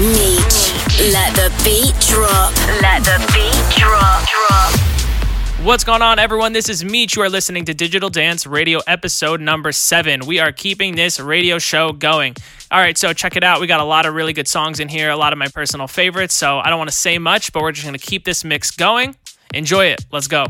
Meech, let the beat drop. Let the beat drop. What's going on, everyone? This is Meech. You are listening to Digital Dance Radio episode number 7. We are keeping this radio show going. All right, so check it out. We got a lot of really good songs in here, a lot of my personal favorites, so I don't want to say much, but we're just going to keep this mix going. Enjoy it. Let's go.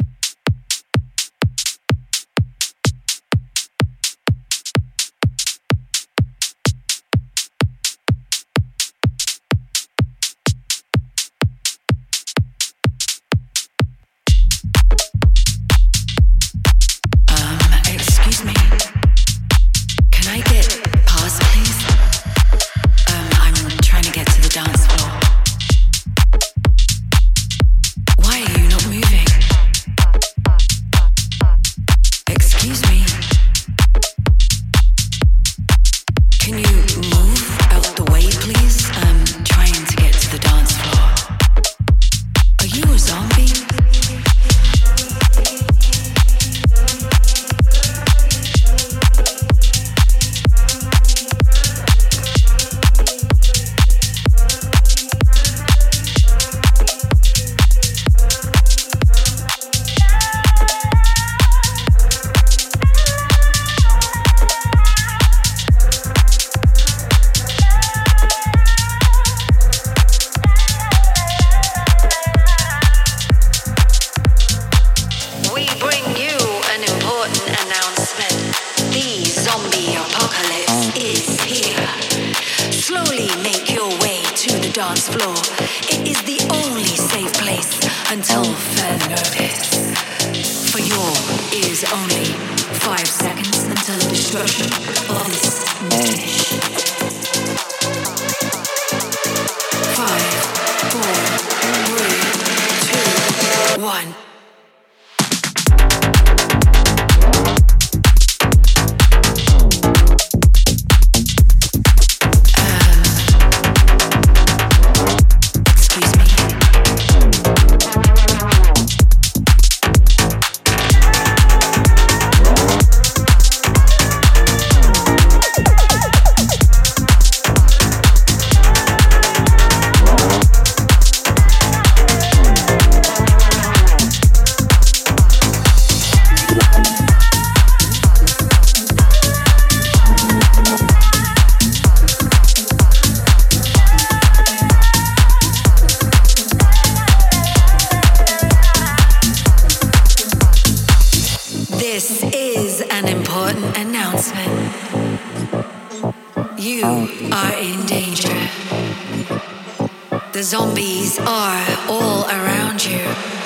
Zombies are all around you.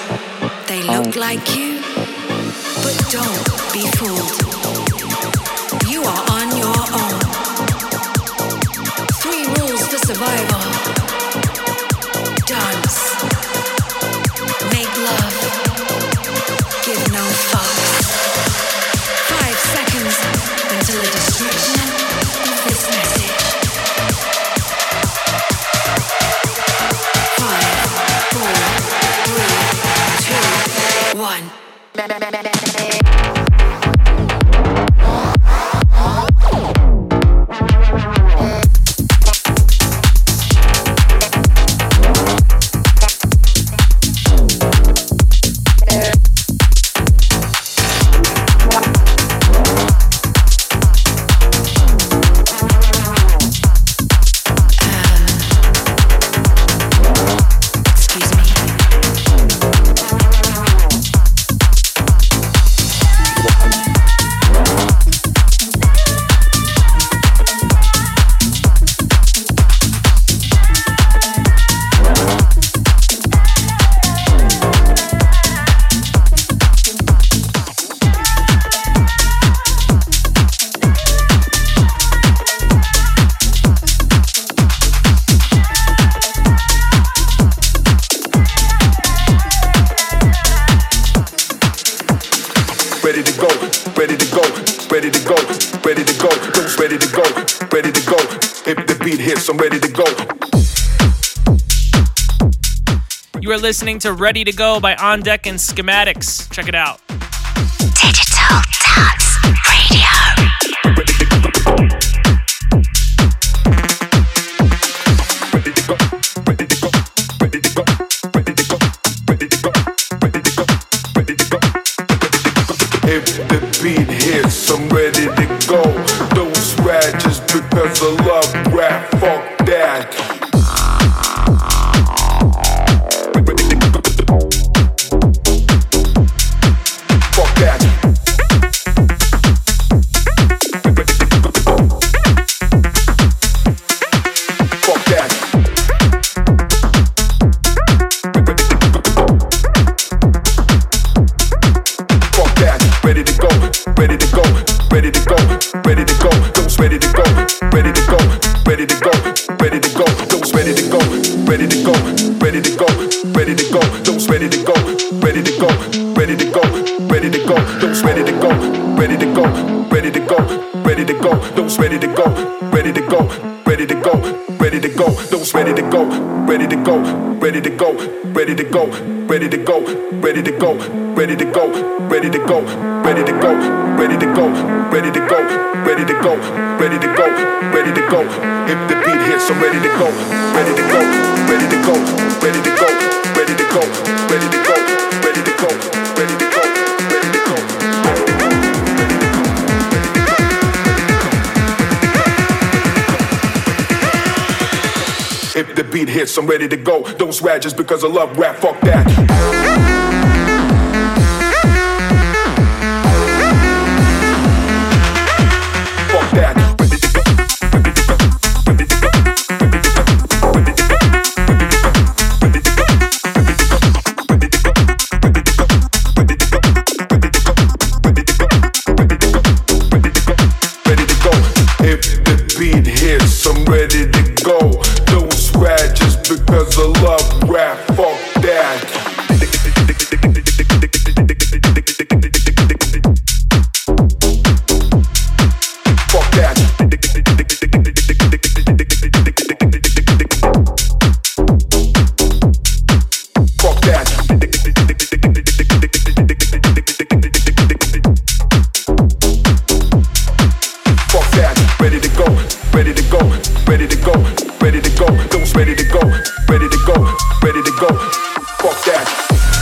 They look like you, but don't be fooled. You are on your own. 3 rules for survival. Dance. Make love. Give no fucks. 5 seconds until the destruction of this message. 1. I'm ready to go. You are listening to Ready to Go by On Deck and Schematics. Check it out. Digital Dance Radio. ready to go, ready to go, those ready to go, ready to go, ready to go, ready to go, those ready to go, ready to go, ready to go, ready to go, those ready to go, ready to go, ready to go, ready to go, those ready to go, ready to go, ready to go, ready to go, ready to go, ready to go, ready to go, ready to go, ready to go, ready to go, ready to go, ready to go, ready to go, ready to go. If the beat hits, I'm ready to go, ready to go, ready to go, ready to go, ready to go, ready to go, ready to go, ready to go, ready to go. If the beat hits, I'm ready to go. Don't swag just because I love rap, fuck that. Fuck that. Ready to go. If the beat hits, I'm ready to go. Don't swag just because I love rap, fuck that. Fuck that. Fuck that. Fuck that. Ready to go, ready to go, ready to go, ready to go. Those ready to go, ready to go, ready to go. Fuck that.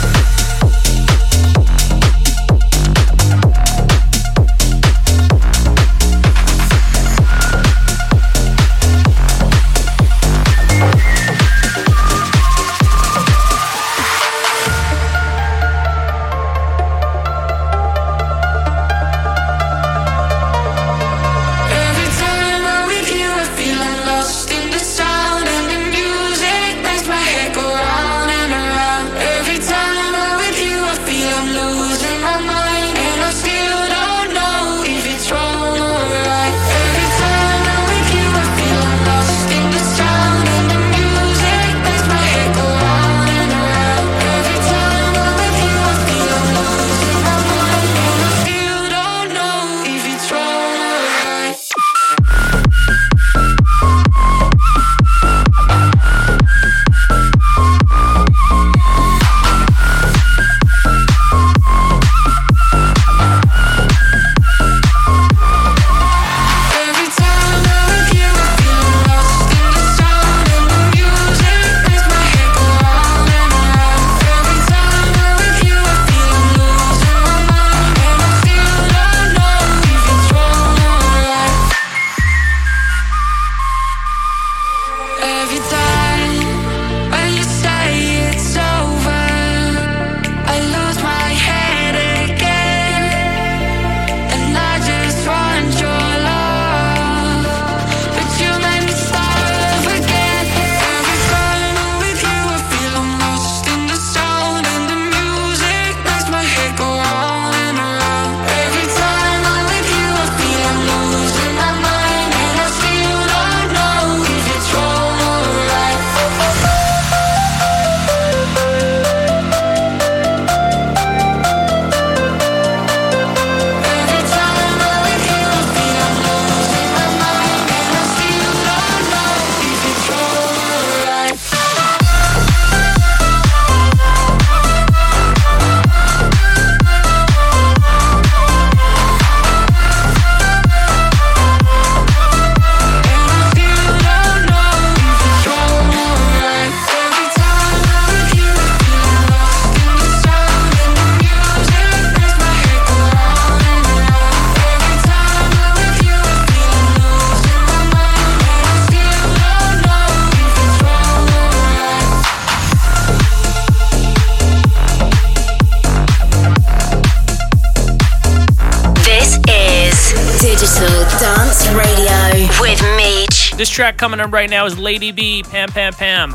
This track coming up right now is Lady B, Pam Pam Pam.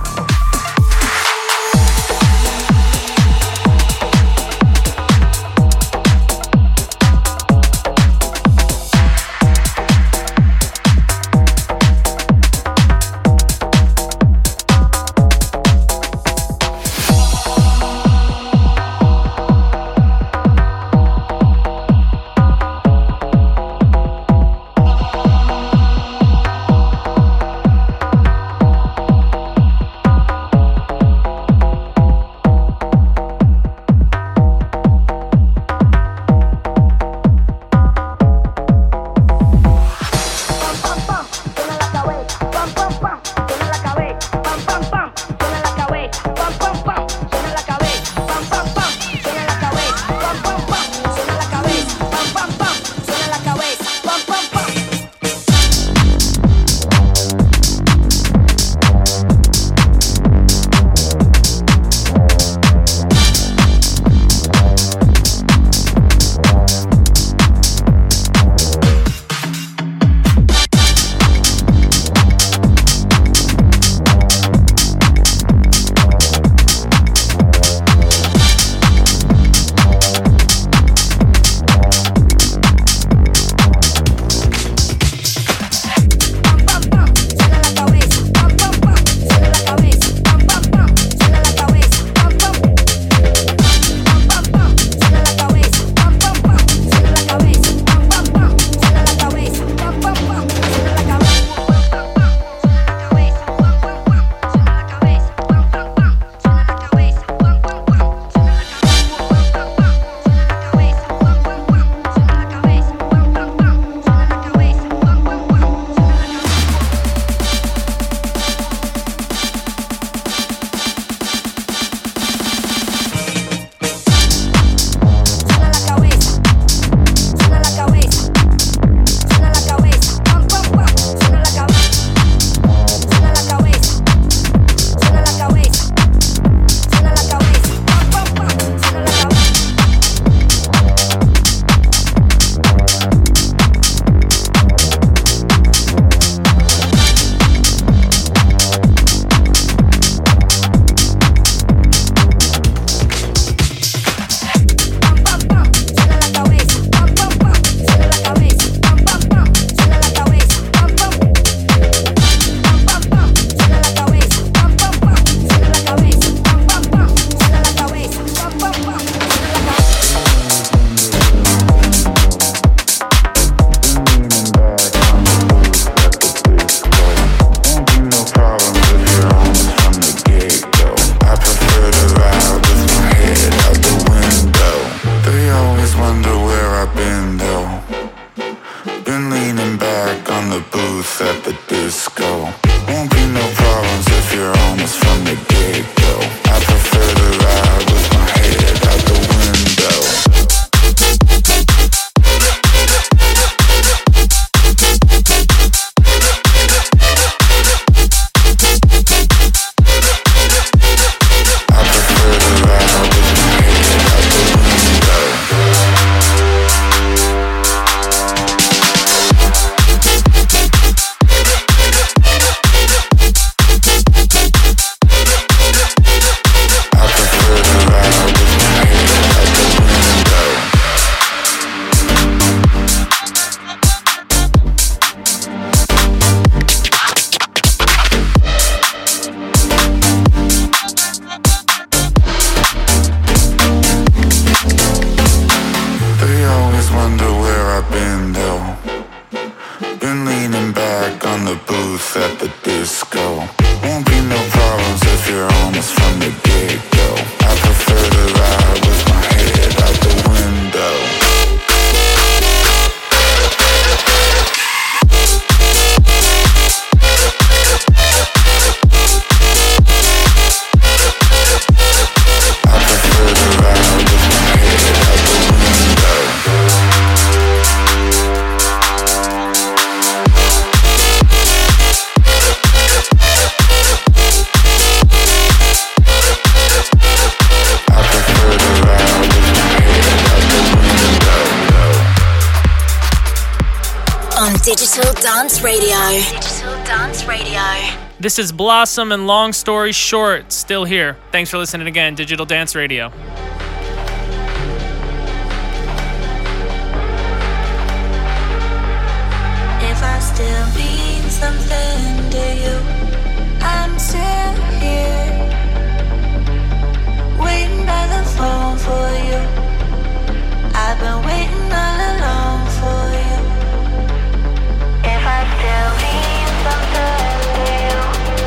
from the get-go. I prefer to ride with my head out the window. Digital Dance Radio. Digital Dance Radio. This is Blossom and Long Story Short, still here. Thanks for listening again, Digital Dance Radio. If I still mean something to you, I'm still here, waiting by the phone for you. I've been waiting all along for you. If I still mean something to you,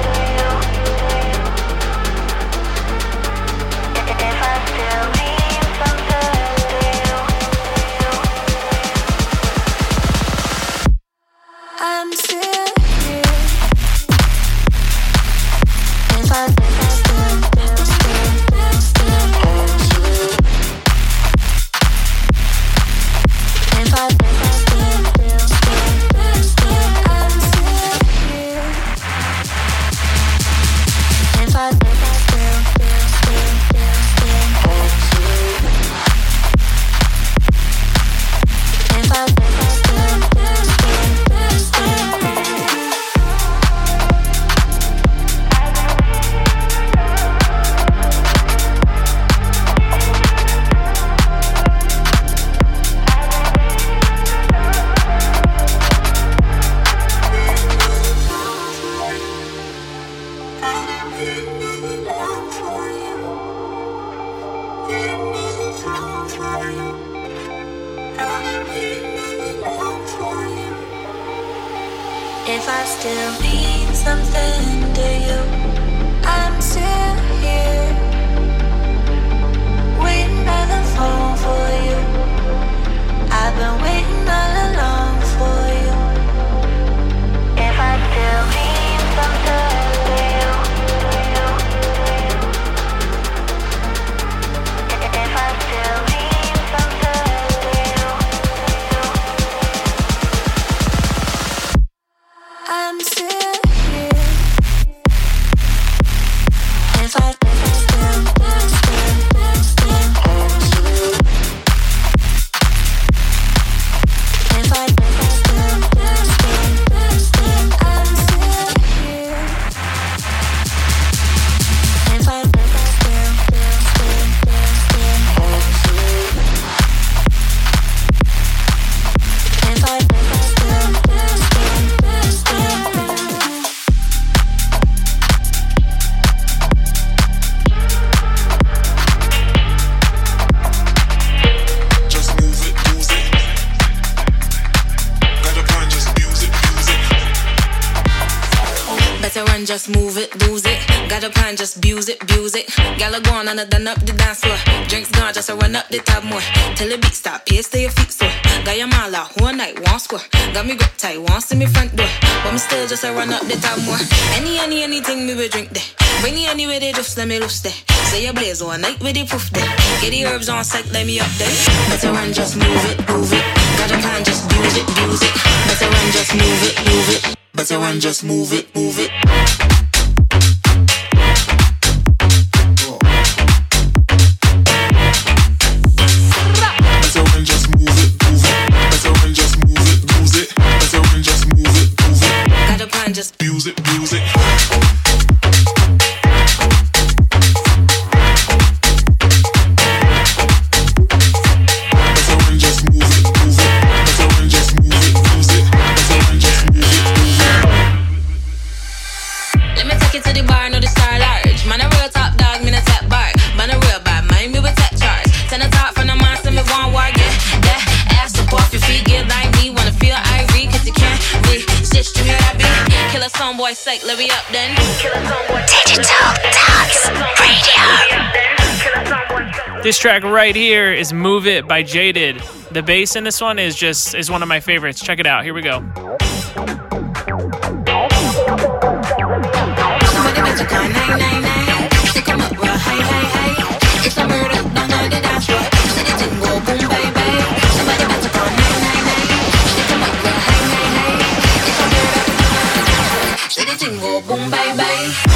if I still mean something to you, I'm still here. If I still mean something to you, I'm still here, waiting by the phone for you. I've been waiting all along for you. If I still mean something to you, if I still mean something to you, I'm still here. If I just move it, lose it. Got a plan, just abuse it, abuse it. Gala go on and done up the dance floor. Drinks gone, just run up the tab more. Till the beat stop, pace to your feet sore. Got your man out, one night, one score. Got me grip tight, one see me front door. But me still just run up the tab more. Anything me will drink there. Bring you anywhere they just let me loose there. Say you blaze all night with the proof there. Get the herbs on site, let me up there. Better run, just move it, move it. Got a plan, just abuse it, abuse it. Better run, just move it, move it. Better run, just move it, move it. Just abuse it, abuse it. Digital Dance Radio. This track right here is Move It by Jaded. The bass in this one is one of my favorites. Check it out. Here we go. Boom, bye, bye.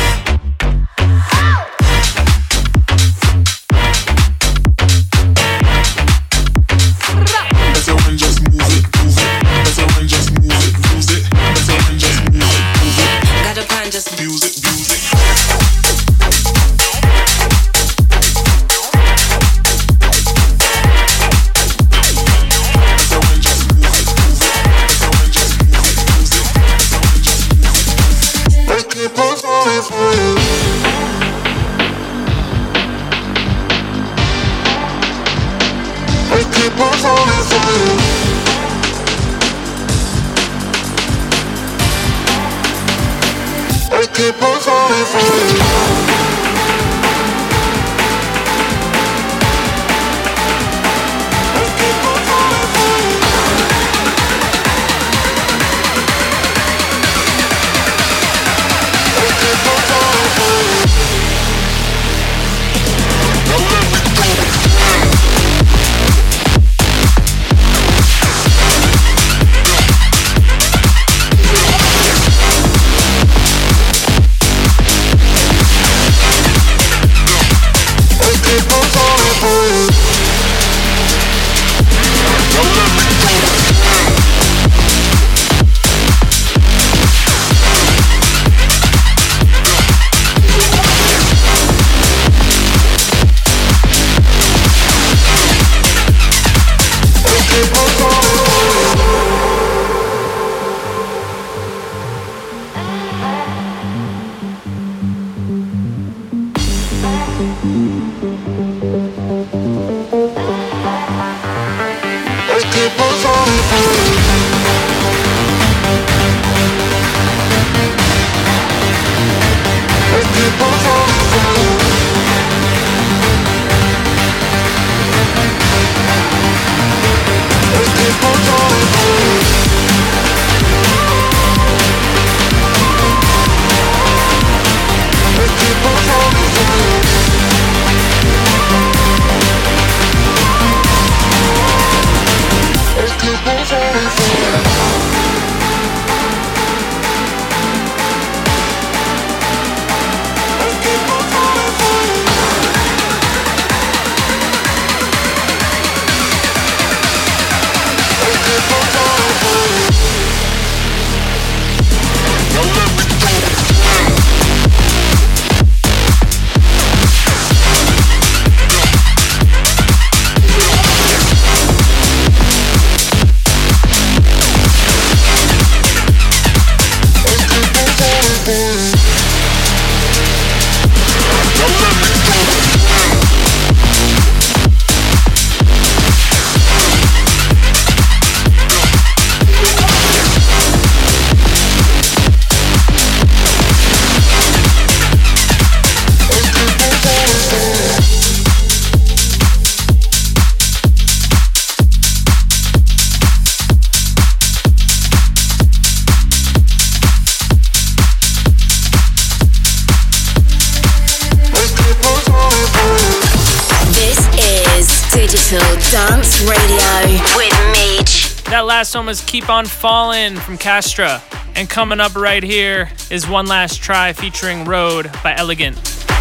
Dance Radio with Meech. That last one was Keep On Fallin' from Castra. And coming up right here is One Last Try featuring Road by Elegant.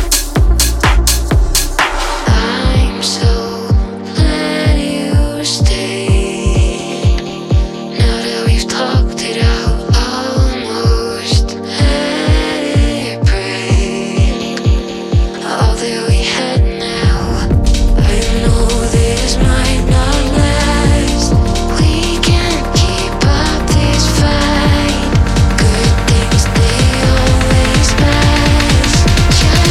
I'm so glad you stayed. Now that we've talked it out, almost let it break. All that we had now, I know this might not last. We can't keep up this fight. Good things, they always pass.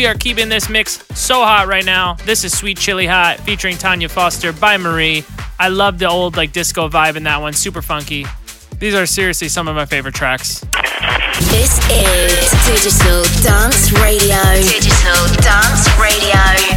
We are keeping this mix so hot right now. This is Sweet Chili Hot featuring Tanya Foster by Marie. I love the old like disco vibe in that one, super funky. These are seriously some of my favorite tracks. This is Digital Dance Radio. Digital Dance Radio.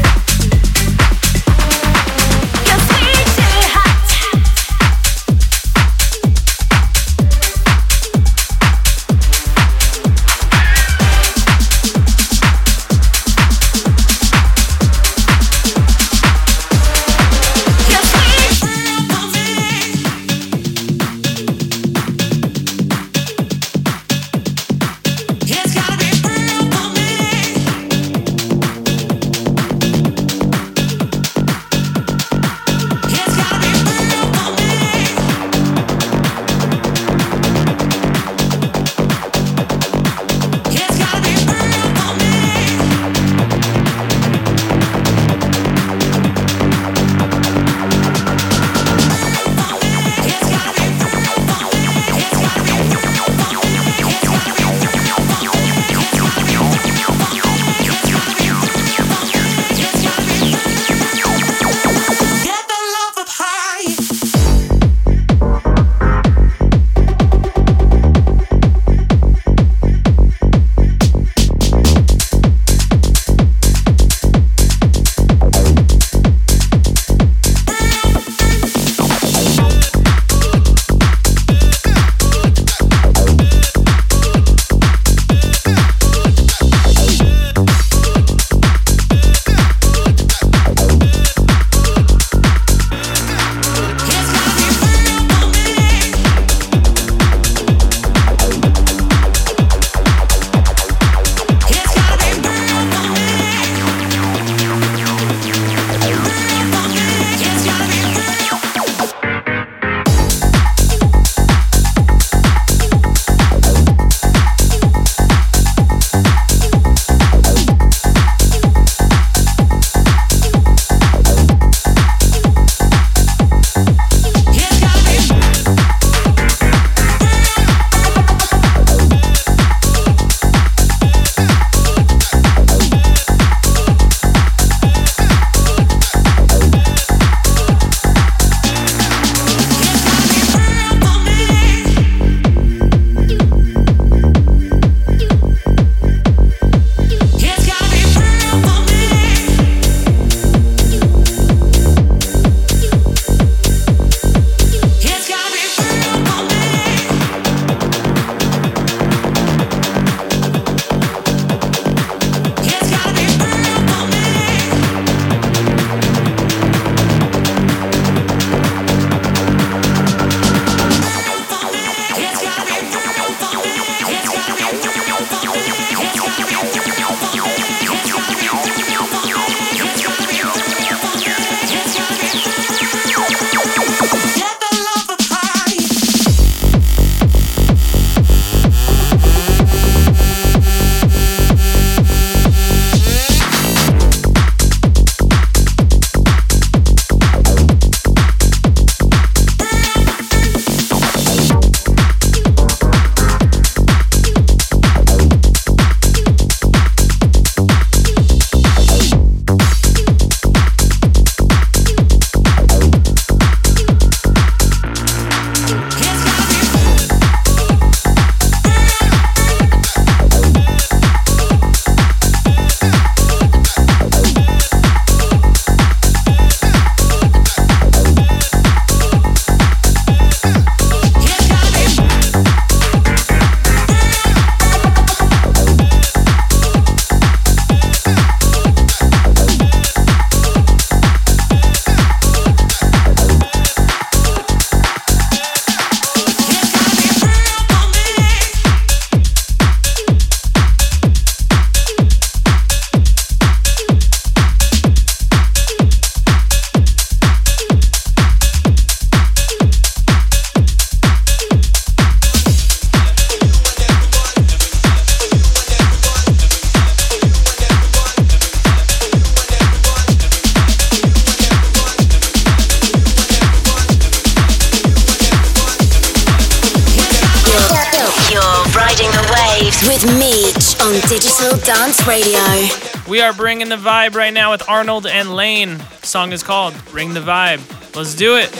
with Meech on Digital Dance Radio. We are bringing the vibe right now with Arnold and Lane. The song is called Bring the Vibe. Let's do it.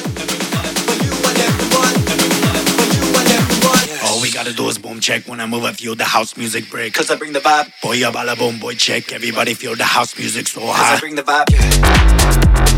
All we gotta do is boom check. When I move, I feel the house music break. Cause I bring the vibe. Boy, ya bala boom, boy, check. Everybody feel the house music so high. Cause I bring the vibe.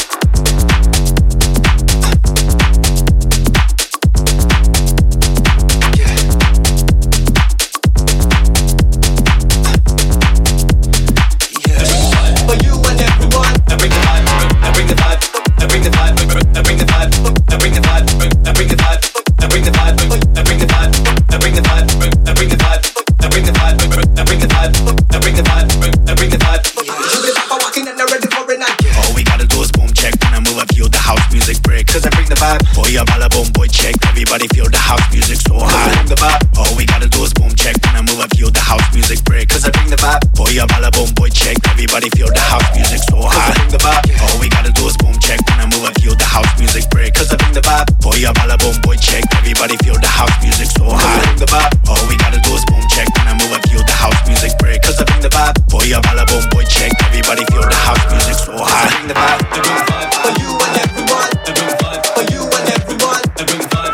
Everybody feel the house music so high. The vibe. All we gotta do is boom check. When I move, I feel the house music break. Cause I bring the vibe. Boy, ya bala boom, boy, check. Everybody feel the house music so high. The vibe. All we gotta do is boom check. When I move, I feel the house music break. Cause I bring the vibe. Boy, ya bala boom, boy, check. Everybody feel the house music so high. The vibe. All we gotta do is boom check. When I move, I feel the house music break. Cause I bring the vibe. Boy, ya bala boom, boy, check. Everybody feel the house music so high. I bring the vibe. I bring the vibe. For you and everyone. I bring the vibe. For you and everyone. I bring the vibe.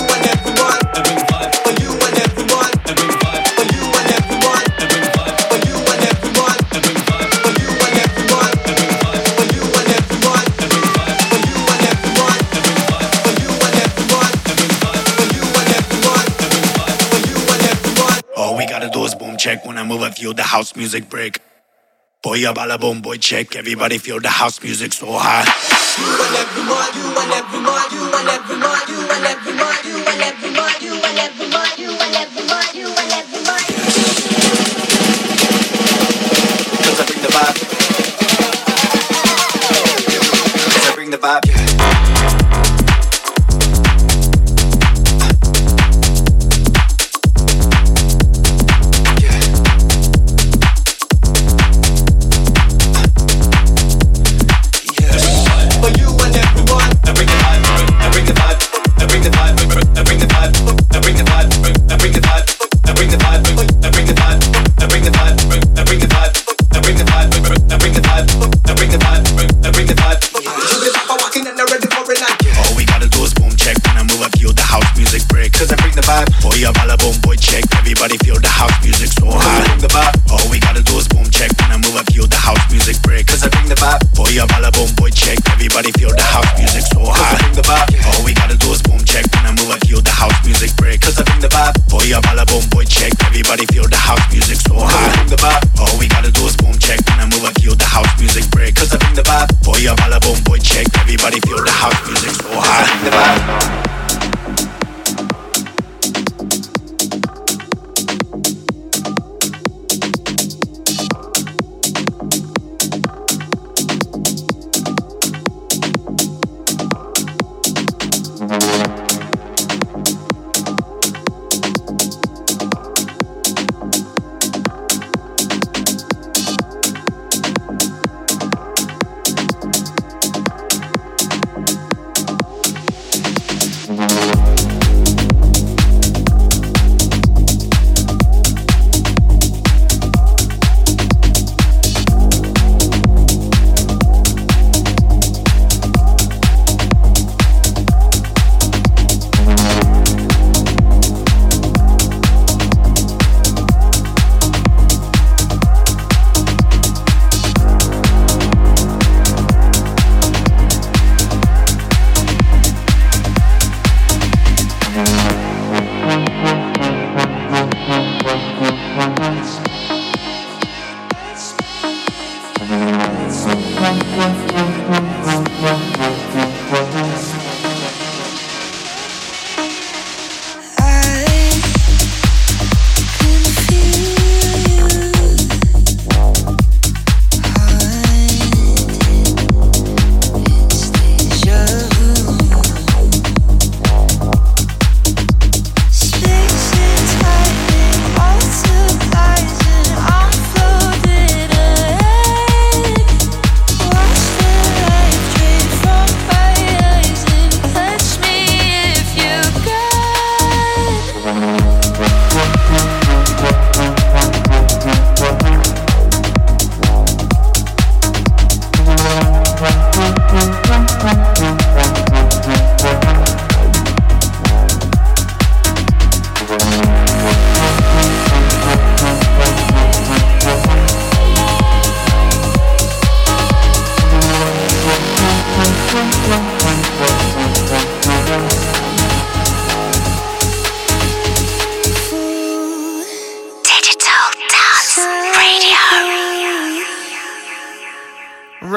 Check. When I move, I feel the house music break. Boy, ya bala boom, boy, check. Everybody feel the house music so high. You and everyone, you and everyone, you and everyone, you and everyone, you and everyone, you and everyone, you and everyone, you and everyone. Cause I bring the vibe. Cause I bring the vibe. Everybody feel the house music so high. Bring the vibe. All we gotta do is boom check. When I move, I feel the house music break. Cause I bring the vibe. Boy, ya bala boom, boy, check. Everybody feel the house music so high. Bring the vibe. All we gotta do is boom check. When I move, I feel the house music break. Cause I bring the vibe. Boy, ya bala boom, boy, check. Everybody feel the house music so high. Bring the vibe. All we gotta do is boom check. When I move, I feel the house music break. Cause I bring the vibe. Boy, ya bala boom, boy, check. Everybody feel the house music so high. Bring the vibe.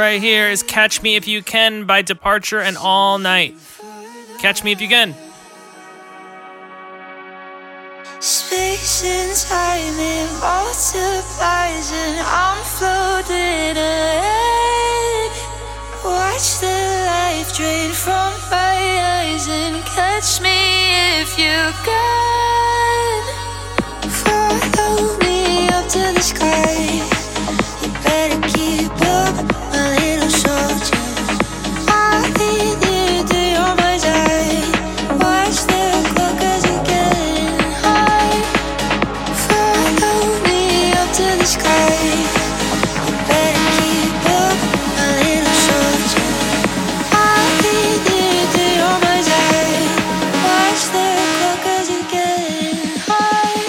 right here is Catch Me If You Can by Departure and All Night. Catch Me If You Can. Space and time, it multiplies and I'm floating ahead. Watch the life drain from my eyes and catch me if you can. Follow me up to the sky. You better keep up, my little soldier. I'll lead you to your mind's eye. Watch the clock as it gets high. Follow me up to the sky. You better keep up, my little soldier. I'll lead you to your mind's eye. Watch the clock as it gets high.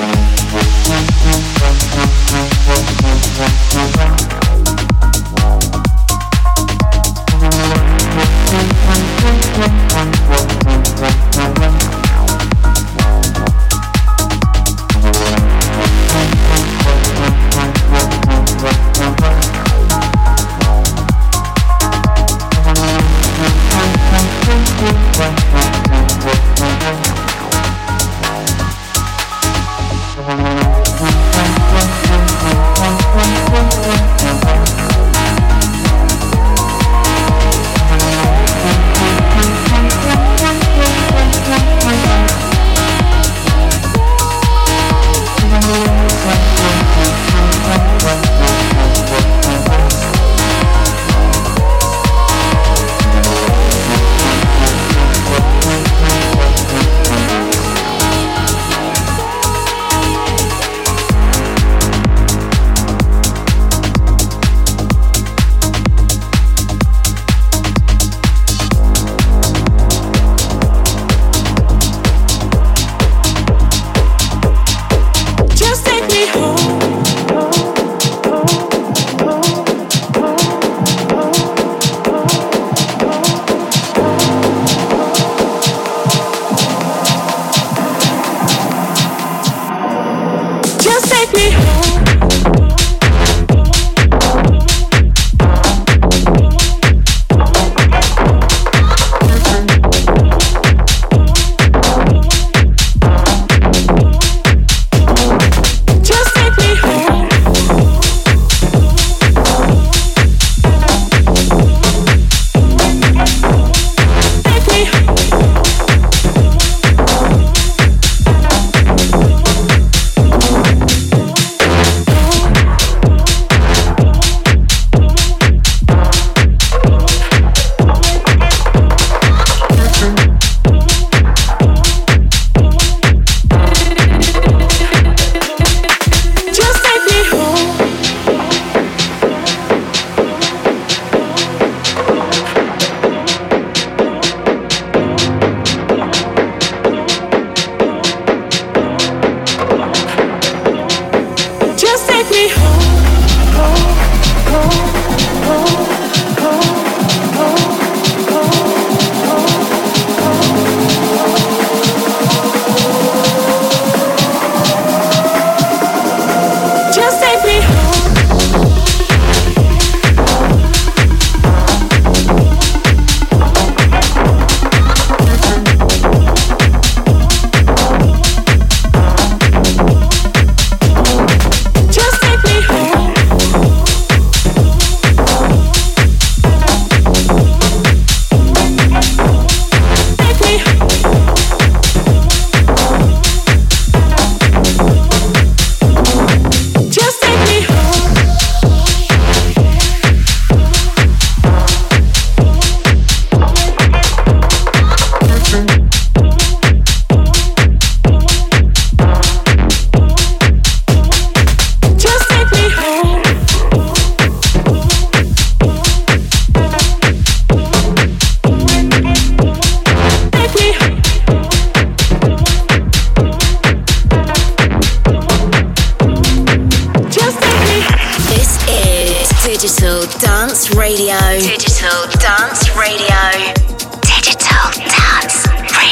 Digital Dance Radio. Digital Dance Radio. Digital Dance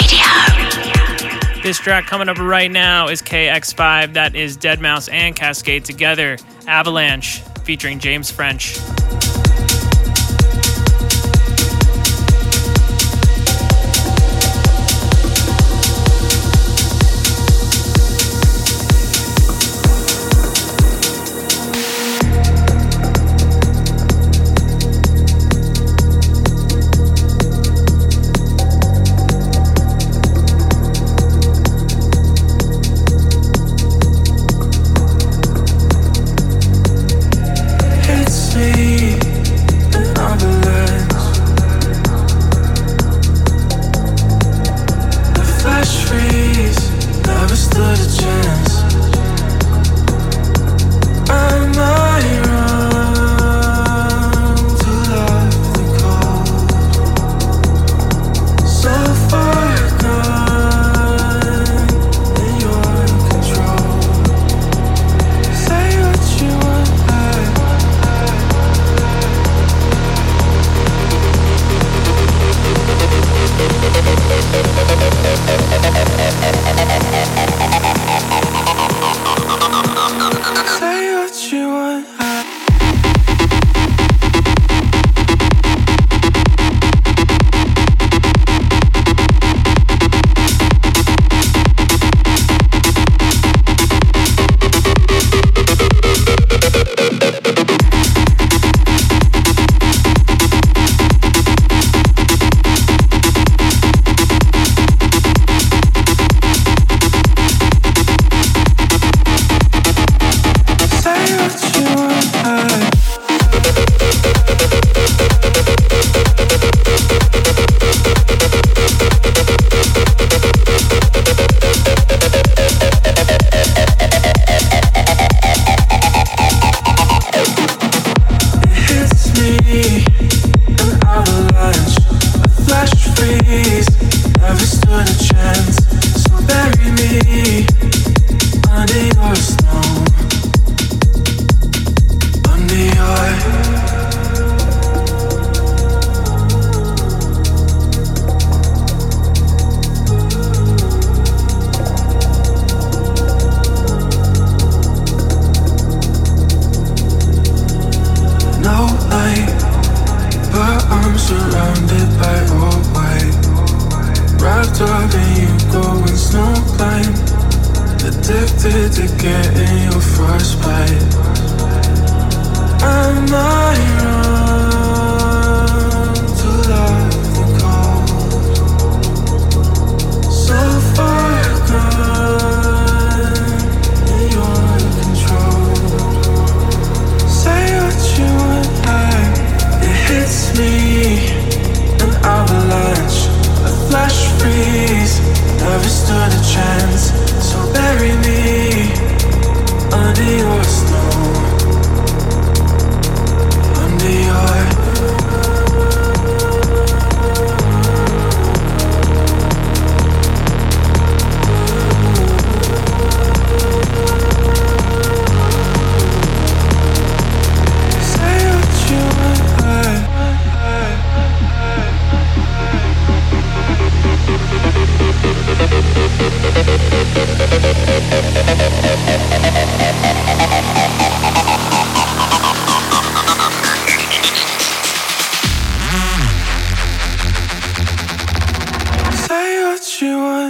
Radio. This track coming up right now is KX5. That is Deadmau5 and Kaskade together. Avalanche featuring James French. under your snow, under your. No light, but I'm surrounded by all white. Wrapped up in you, going snowblind. Addicted to getting your frostbite. I might run to love the cold. So far gone in your control. Say what you want, it hits me. An avalanche, a flash freeze. Never stood a chance. So bury me under your snow, under your. Say what you want. Say what you want.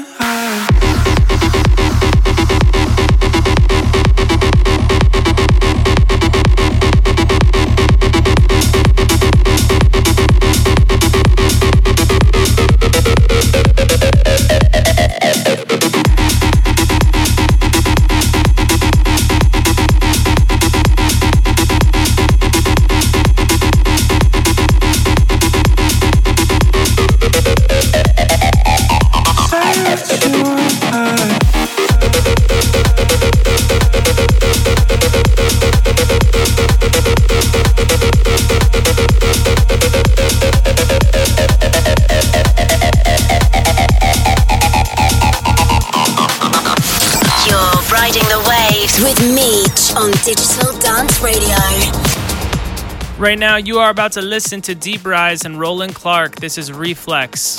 With Meech on Digital Dance Radio. Right now, you are about to listen to Deep Rise and Roland Clark. This is Reflex.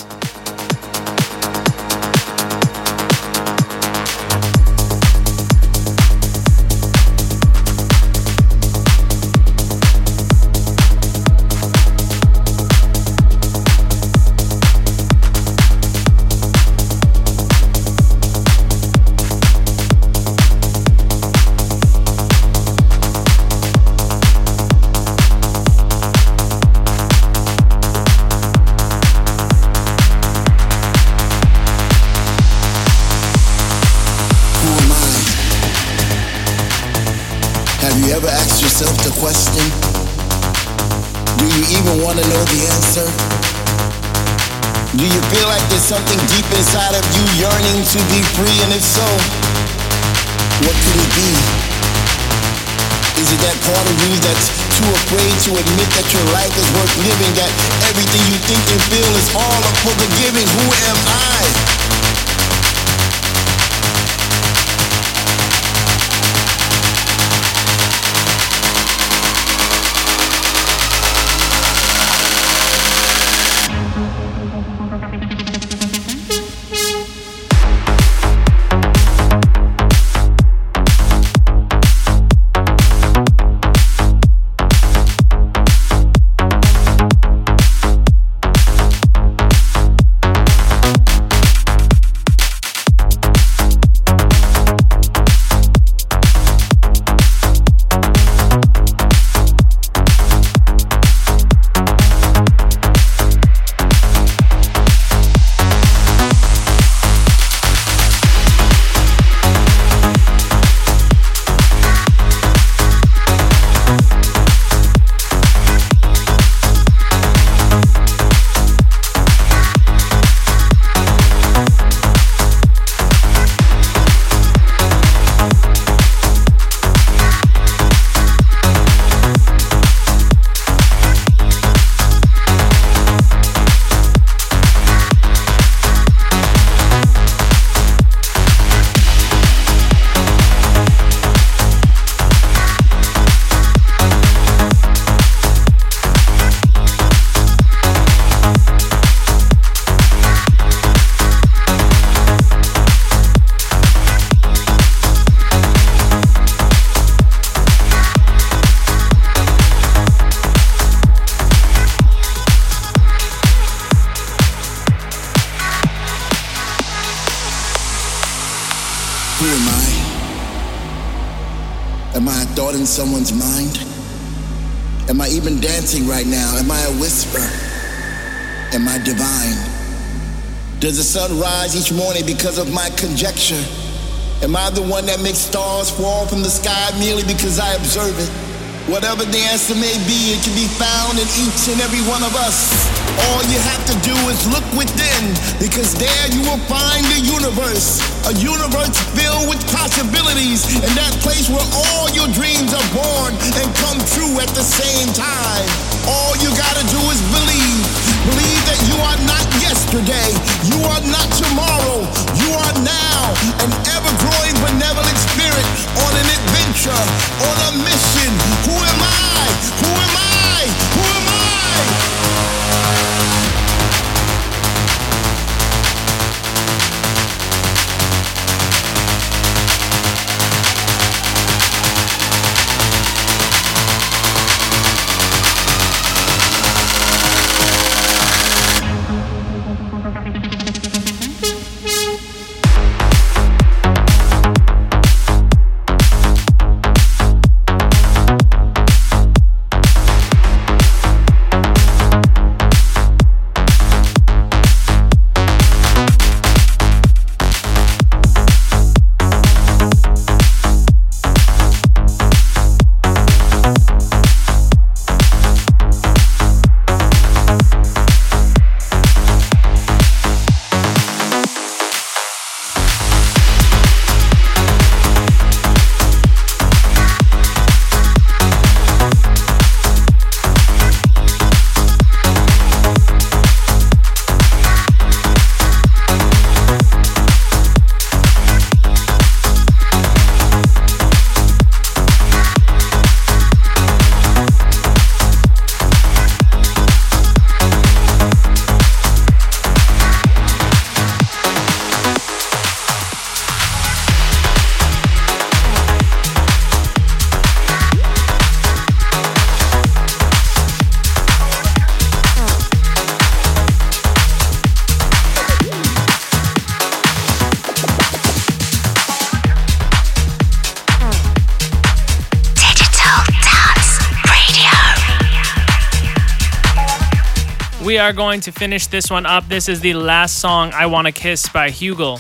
The question, do you even want to know the answer? Do you feel like there's something deep inside of you yearning to be free? And if so, what could it be? Is it that part of you that's too afraid to admit that your life is worth living, that everything you think and feel is all up for the giving? Who am I? Who am I? Am I a thought in someone's mind? Am I even dancing right now? Am I a whisper? Am I divine? Does the sun rise each morning because of my conjecture? Am I the one that makes stars fall from the sky merely because I observe it? Whatever the answer may be, it can be found in each and every one of us. All you have to do is look within, because there you will find a universe filled with possibilities, and that place where all your dreams are born and come true at the same time. All you gotta do is believe that you are not yesterday, you are not tomorrow, you are now, an ever-growing benevolent spirit on an adventure, on a mission. Who am I? Who am I? Who am I? We are going to finish this one up. This is the last song, I Wanna Kiss by Hugel.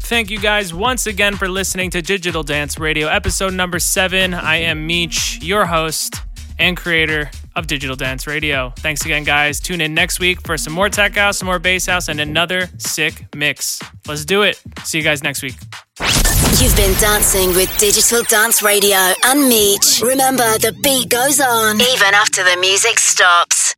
Thank you guys once again for listening to Digital Dance Radio, episode number 7. I am Meech, your host and creator of Digital Dance Radio. Thanks again, guys. Tune in next week for some more tech house, some more bass house, and another sick mix. Let's do it. See you guys next week. You've been dancing with Digital Dance Radio and Meech. Remember, the beat goes on even after the music stops.